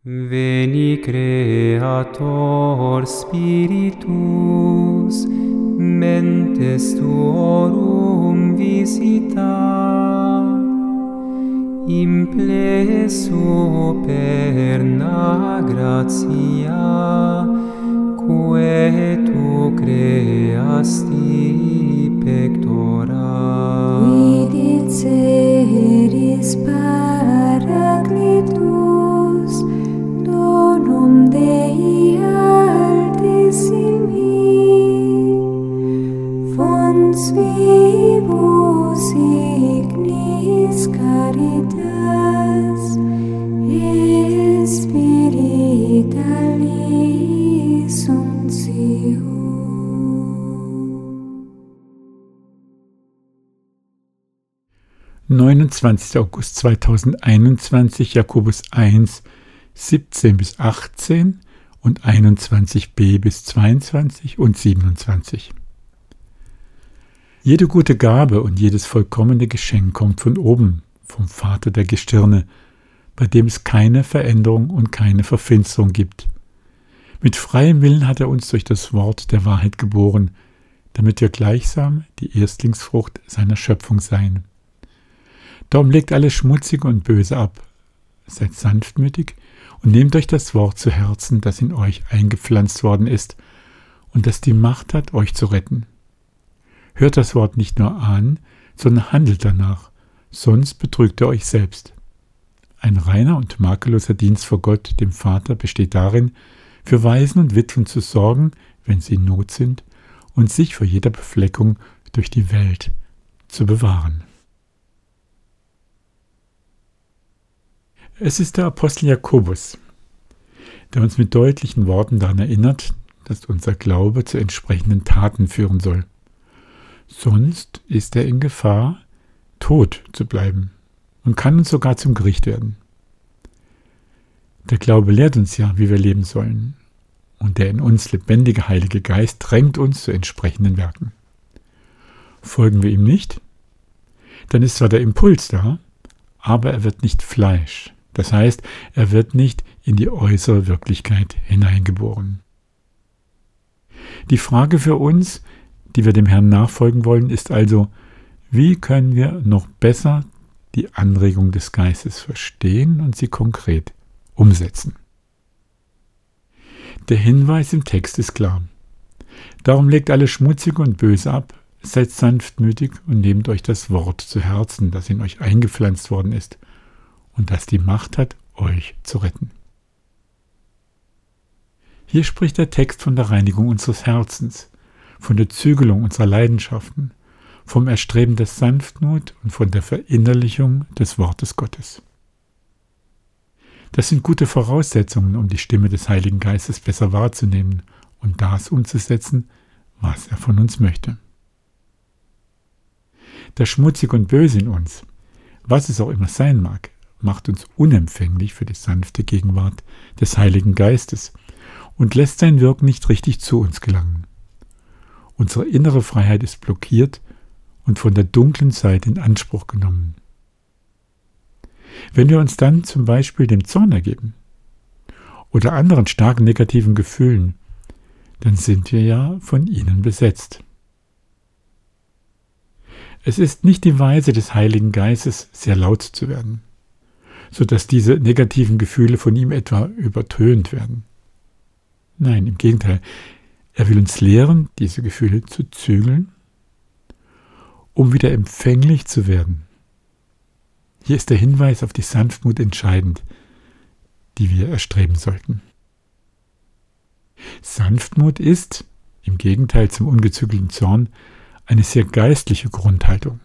Veni Creator Spiritus, mentes tuorum visita, implesso perna gratia, quae tu creasti pectora. Vidit seris Paracletus, donum Dei altissimi, fons vivus ignis caritas, et spiritualis unctio. August 2021, Jakobus 1, 17 bis 18 und 21b bis 22 und 27. Jede gute Gabe und jedes vollkommene Geschenk kommt von oben, vom Vater der Gestirne, bei dem es keine Veränderung und keine Verfinsterung gibt. Mit freiem Willen hat er uns durch das Wort der Wahrheit geboren, damit wir gleichsam die Erstlingsfrucht seiner Schöpfung seien. Darum legt alles Schmutzige und Böse ab, seid sanftmütig und nehmt euch das Wort zu Herzen, das in euch eingepflanzt worden ist und das die Macht hat, euch zu retten. Hört das Wort nicht nur an, sondern handelt danach, sonst betrügt ihr euch selbst. Ein reiner und makelloser Dienst vor Gott, dem Vater, besteht darin, für Waisen und Witwen zu sorgen, wenn sie in Not sind, und sich vor jeder Befleckung durch die Welt zu bewahren. Es ist der Apostel Jakobus, der uns mit deutlichen Worten daran erinnert, dass unser Glaube zu entsprechenden Taten führen soll. Sonst ist er in Gefahr, tot zu bleiben und kann uns sogar zum Gericht werden. Der Glaube lehrt uns ja, wie wir leben sollen, und der in uns lebendige Heilige Geist drängt uns zu entsprechenden Werken. Folgen wir ihm nicht, dann ist zwar der Impuls da, aber er wird nicht Fleisch. Das heißt, er wird nicht in die äußere Wirklichkeit hineingeboren. Die Frage für uns, die wir dem Herrn nachfolgen wollen, ist also, wie können wir noch besser die Anregung des Geistes verstehen und sie konkret umsetzen? Der Hinweis im Text ist klar. Darum legt alles Schmutzige und Böse ab, seid sanftmütig und nehmt euch das Wort zu Herzen, das in euch eingepflanzt worden ist und das die Macht hat, euch zu retten. Hier spricht der Text von der Reinigung unseres Herzens, von der Zügelung unserer Leidenschaften, vom Erstreben der Sanftmut und von der Verinnerlichung des Wortes Gottes. Das sind gute Voraussetzungen, um die Stimme des Heiligen Geistes besser wahrzunehmen und das umzusetzen, was er von uns möchte. Das Schmutzige und Böse in uns, was es auch immer sein mag, macht uns unempfänglich für die sanfte Gegenwart des Heiligen Geistes und lässt sein Wirken nicht richtig zu uns gelangen. Unsere innere Freiheit ist blockiert und von der dunklen Seite in Anspruch genommen. Wenn wir uns dann zum Beispiel dem Zorn ergeben oder anderen starken negativen Gefühlen, dann sind wir ja von ihnen besetzt. Es ist nicht die Weise des Heiligen Geistes, sehr laut zu werden, sodass diese negativen Gefühle von ihm etwa übertönt werden. Nein, im Gegenteil, er will uns lehren, diese Gefühle zu zügeln, um wieder empfänglich zu werden. Hier ist der Hinweis auf die Sanftmut entscheidend, die wir erstreben sollten. Sanftmut ist, im Gegenteil zum ungezügelten Zorn, eine sehr geistliche Grundhaltung.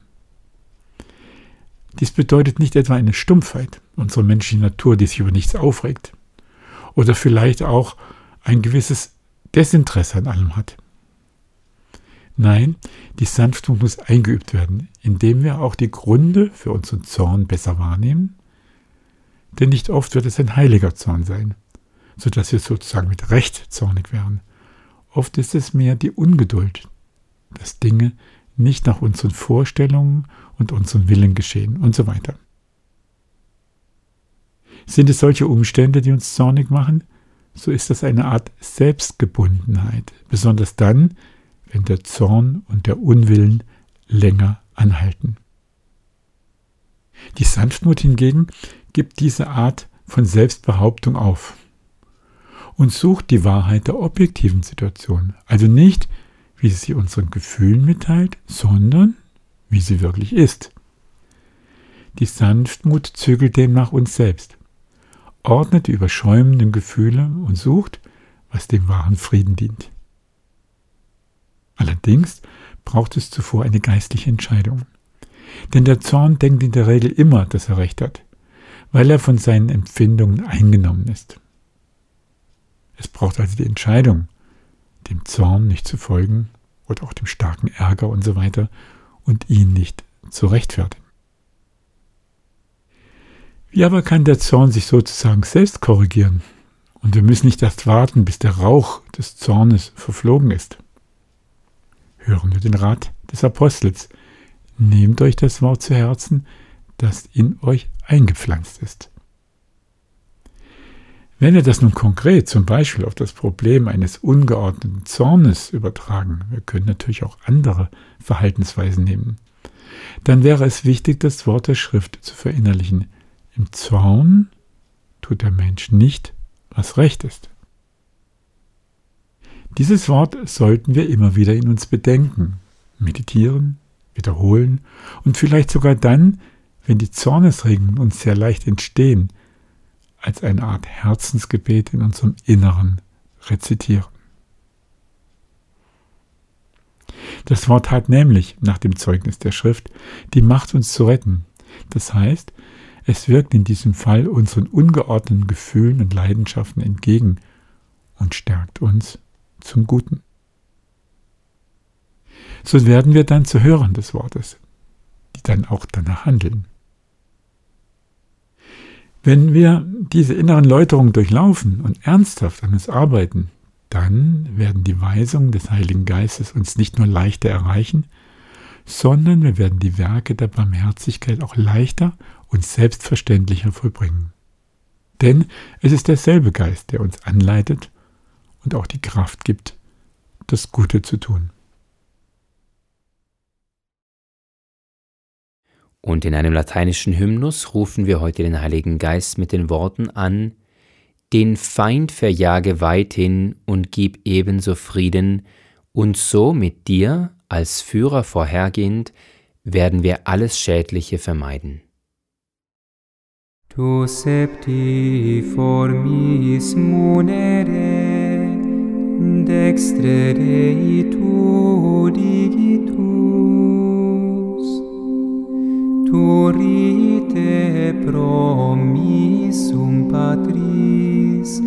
Dies bedeutet nicht etwa eine Stumpfheit, unsere menschliche Natur, die sich über nichts aufregt, oder vielleicht auch ein gewisses Desinteresse an allem hat. Nein, die Sanftmut muss eingeübt werden, indem wir auch die Gründe für unseren Zorn besser wahrnehmen, denn nicht oft wird es ein heiliger Zorn sein, sodass wir sozusagen mit Recht zornig werden. Oft ist es mehr die Ungeduld, dass Dinge nicht nach unseren Vorstellungen und unseren Willen geschehen und so weiter. Sind es solche Umstände, die uns zornig machen, so ist das eine Art Selbstgebundenheit, besonders dann, wenn der Zorn und der Unwillen länger anhalten. Die Sanftmut hingegen gibt diese Art von Selbstbehauptung auf und sucht die Wahrheit der objektiven Situation, also nicht, wie sie unseren Gefühlen mitteilt, sondern wie sie wirklich ist. Die Sanftmut zügelt demnach uns selbst, ordnet die überschäumenden Gefühle und sucht, was dem wahren Frieden dient. Allerdings braucht es zuvor eine geistliche Entscheidung. Denn der Zorn denkt in der Regel immer, dass er recht hat, weil er von seinen Empfindungen eingenommen ist. Es braucht also die Entscheidung, dem Zorn nicht zu folgen oder auch dem starken Ärger und so weiter und ihn nicht zu rechtfertigen. Wie aber kann der Zorn sich sozusagen selbst korrigieren? Und wir müssen nicht erst warten, bis der Rauch des Zornes verflogen ist. Hören wir den Rat des Apostels. Nehmt euch das Wort zu Herzen, das in euch eingepflanzt ist. Wenn wir das nun konkret zum Beispiel auf das Problem eines ungeordneten Zornes übertragen, wir können natürlich auch andere Verhaltensweisen nehmen, dann wäre es wichtig, das Wort der Schrift zu verinnerlichen. Im Zorn tut der Mensch nicht, was recht ist. Dieses Wort sollten wir immer wieder in uns bedenken, meditieren, wiederholen und vielleicht sogar dann, wenn die Zornesregeln uns sehr leicht entstehen, als eine Art Herzensgebet in unserem Inneren rezitieren. Das Wort hat nämlich, nach dem Zeugnis der Schrift, die Macht, uns zu retten. Das heißt, es wirkt in diesem Fall unseren ungeordneten Gefühlen und Leidenschaften entgegen und stärkt uns zum Guten. So werden wir dann zu Hörern des Wortes, die dann auch danach handeln. Wenn wir diese inneren Läuterungen durchlaufen und ernsthaft an uns arbeiten, dann werden die Weisungen des Heiligen Geistes uns nicht nur leichter erreichen, sondern wir werden die Werke der Barmherzigkeit auch leichter und selbstverständlicher vollbringen. Denn es ist derselbe Geist, der uns anleitet und auch die Kraft gibt, das Gute zu tun. Und in einem lateinischen Hymnus rufen wir heute den Heiligen Geist mit den Worten an: Den Feind verjage weithin und gib ebenso Frieden, und so mit dir als Führer vorhergehend werden wir alles Schädliche vermeiden. Tu septi formis munere, dextre Dei tu digitus, turite promissum Patris,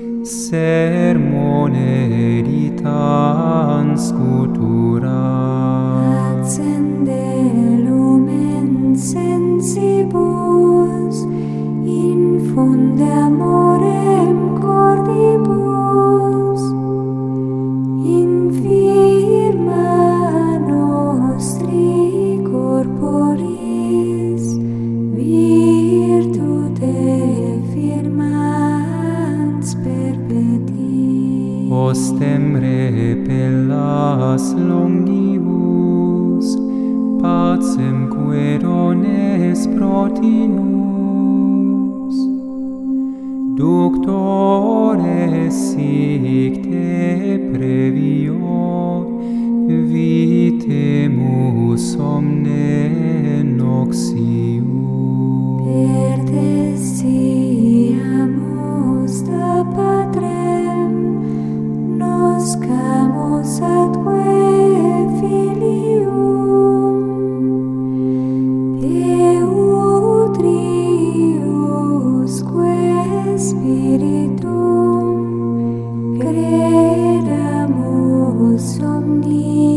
sermone ditans scutura. Accende lumen sensibus, infunde amorem cordibus, infirma nostri corporis, virtute firmans perpeti. Ostem repellas longibus, pacem querones protinus, ductores sic te previo, vitemus omne noxium. Pertestiamus da Patrem, noscamus atque filium, Peutriusque Spiritum, credamus omni